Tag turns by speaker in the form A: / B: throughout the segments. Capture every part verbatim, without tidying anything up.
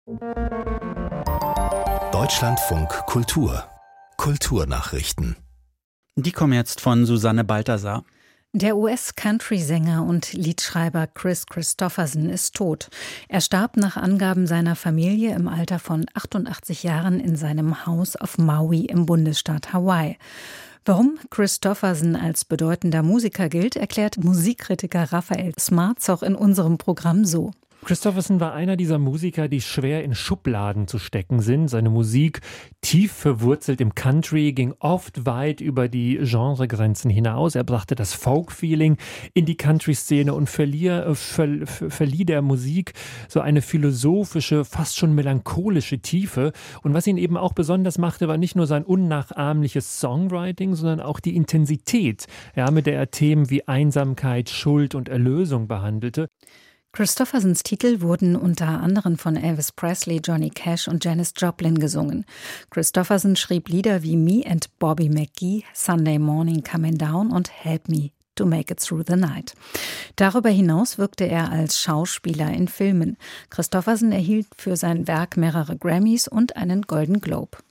A: Deutschlandfunk Kultur. Kulturnachrichten.
B: Die kommen jetzt von Susanne Balthasar.
C: Der U S-Country-Sänger und Liedschreiber Kris Kristofferson ist tot. Er starb nach Angaben seiner Familie im Alter von achtundachtzig Jahren in seinem Haus auf Maui im Bundesstaat Hawaii. Warum Kristofferson als bedeutender Musiker gilt, erklärt Musikkritiker Raphael Smarzoch in unserem Programm so.
D: Kristofferson war einer dieser Musiker, die schwer in Schubladen zu stecken sind. Seine Musik, tief verwurzelt im Country, ging oft weit über die Genregrenzen hinaus. Er brachte das Folk-Feeling in die Country-Szene und verlieh, ver, verlieh der Musik so eine philosophische, fast schon melancholische Tiefe. Und was ihn eben auch besonders machte, war nicht nur sein unnachahmliches Songwriting, sondern auch die Intensität, ja, mit der er Themen wie Einsamkeit, Schuld und Erlösung behandelte.
C: Kristoffersons Titel wurden unter anderem von Elvis Presley, Johnny Cash und Janis Joplin gesungen. Kristofferson schrieb Lieder wie Me and Bobby McGee, Sunday Morning Coming Down und Help Me to Make It Through the Night. Darüber hinaus wirkte er als Schauspieler in Filmen. Kristofferson erhielt für sein Werk mehrere Grammys und einen Golden Globe.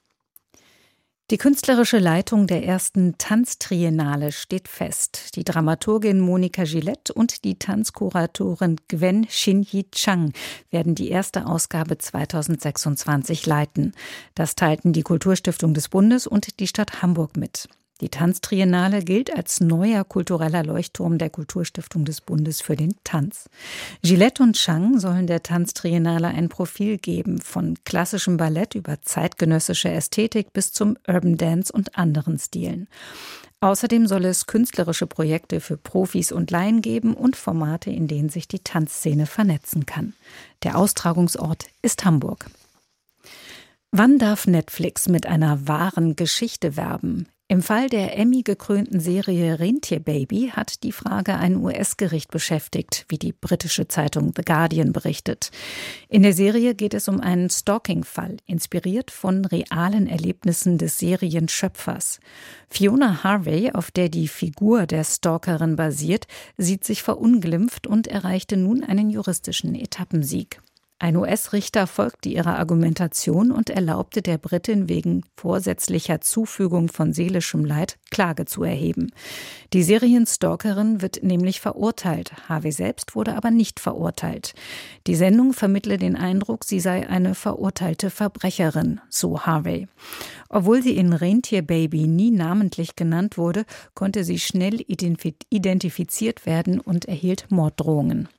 C: Die künstlerische Leitung der ersten Tanztriennale steht fest. Die Dramaturgin Monika Gillette und die Tanzkuratorin Gwen Shin-Yi Chang werden die erste Ausgabe zweitausendsechsundzwanzig leiten. Das teilten die Kulturstiftung des Bundes und die Stadt Hamburg mit. Die Tanztriennale gilt als neuer kultureller Leuchtturm der Kulturstiftung des Bundes für den Tanz. Gillette und Chang sollen der Tanztriennale ein Profil geben, von klassischem Ballett über zeitgenössische Ästhetik bis zum Urban Dance und anderen Stilen. Außerdem soll es künstlerische Projekte für Profis und Laien geben und Formate, in denen sich die Tanzszene vernetzen kann. Der Austragungsort ist Hamburg. Wann darf Netflix mit einer wahren Geschichte werben? Im Fall der Emmy-gekrönten Serie Rentierbaby hat die Frage ein U S-Gericht beschäftigt, wie die britische Zeitung The Guardian berichtet. In der Serie geht es um einen Stalking-Fall, inspiriert von realen Erlebnissen des Serienschöpfers. Fiona Harvey, auf der die Figur der Stalkerin basiert, sieht sich verunglimpft und erreichte nun einen juristischen Etappensieg. Ein U S-Richter folgte ihrer Argumentation und erlaubte der Britin wegen vorsätzlicher Zufügung von seelischem Leid Klage zu erheben. Die Serienstalkerin wird nämlich verurteilt. Harvey selbst wurde aber nicht verurteilt. Die Sendung vermittle den Eindruck, sie sei eine verurteilte Verbrecherin, so Harvey. Obwohl sie in Rentierbaby nie namentlich genannt wurde, konnte sie schnell identifiziert werden und erhielt Morddrohungen.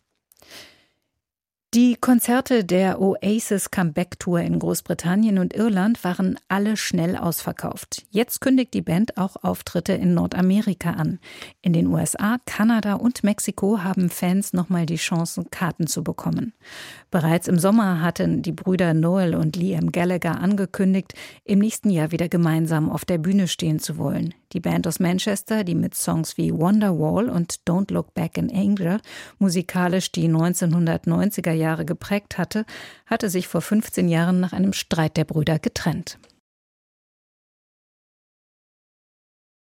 C: Die Konzerte der Oasis Comeback-Tour in Großbritannien und Irland waren alle schnell ausverkauft. Jetzt kündigt die Band auch Auftritte in Nordamerika an. In den U S A, Kanada und Mexiko haben Fans nochmal die Chance, Karten zu bekommen. Bereits im Sommer hatten die Brüder Noel und Liam Gallagher angekündigt, im nächsten Jahr wieder gemeinsam auf der Bühne stehen zu wollen. Die Band aus Manchester, die mit Songs wie Wonderwall und Don't Look Back in Anger musikalisch die neunzehnhundertneunziger Jahre geprägt hatte, hatte sich vor fünfzehn Jahren nach einem Streit der Brüder getrennt.